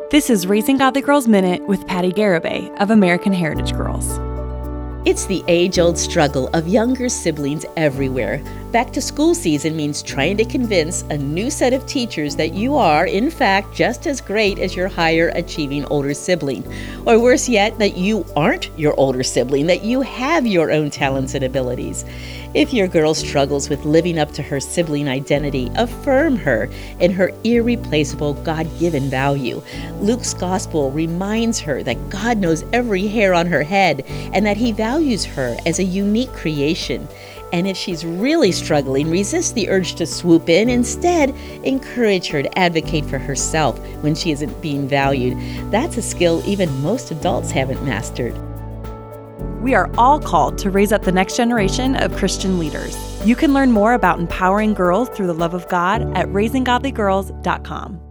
This is Raising Godly Girls Minute with Patty Garibay of American Heritage Girls. It's the age-old struggle of younger siblings everywhere. Back to school season means trying to convince a new set of teachers that you are, in fact, just as great as your higher achieving older sibling. Or worse yet, that you aren't your older sibling, that you have your own talents and abilities. If your girl struggles with living up to her sibling identity, affirm her in her irreplaceable God-given value. Luke's gospel reminds her that God knows every hair on her head and that he values her as a unique creation. And if she's really struggling, resist the urge to swoop in. Instead, encourage her to advocate for herself when she isn't being valued. That's a skill even most adults haven't mastered. We are all called to raise up the next generation of Christian leaders. You can learn more about empowering girls through the love of God at raisinggodlygirls.com.